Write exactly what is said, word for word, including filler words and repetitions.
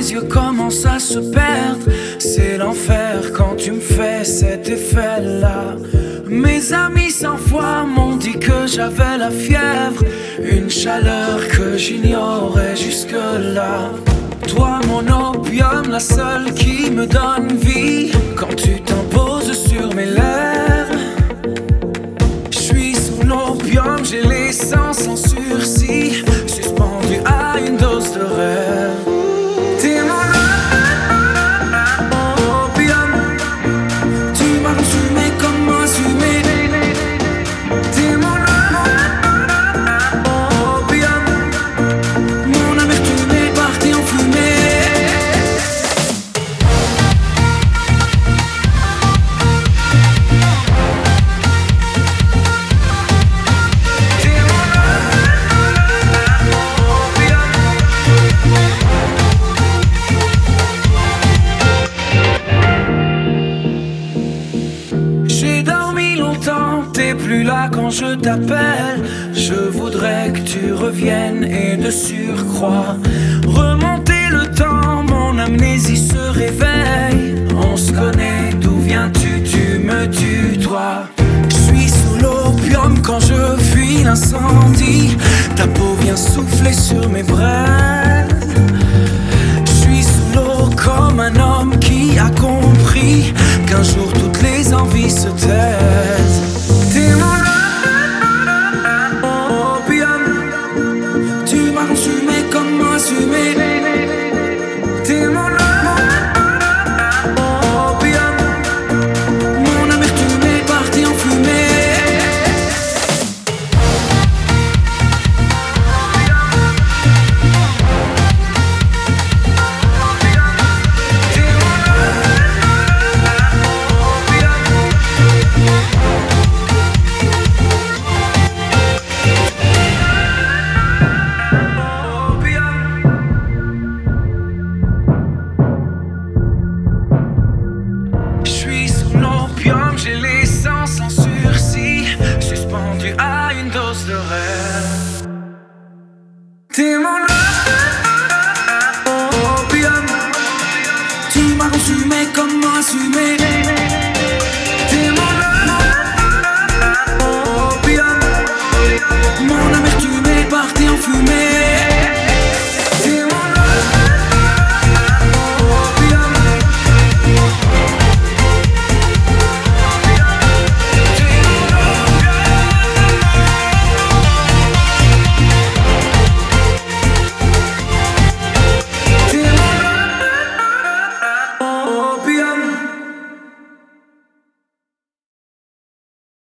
mes yeux commencent à se perdre. C'est l'enfer quand tu me fais cet effet-là. Mes amis cent fois m'ont dit que j'avais la fièvre, une chaleur que j'ignorais jusque-là. Toi mon opium, la seule qui me donne vie. Quand tu t'imposes sur mes lèvres, j'suis sous l'opium, j'ai les sens en sursis, suspendu à une dose de rêve. T'es mon opium, tu m'as consumé comme assumé. T'es mon opium, mon amertume est partie en fumée. J'ai dormi longtemps, t'es plus là quand je t'appelle. Je voudrais que tu reviennes et de surcroît remonter le temps, mon amnésie se réveille. On se connaît, d'où viens-tu, tu me tutoies. Je suis sous l'opium quand je fuis l'incendie. Ta peau vient souffler sur mes braises. Je suis sous l'eau comme un homme qui a compris qu'un jour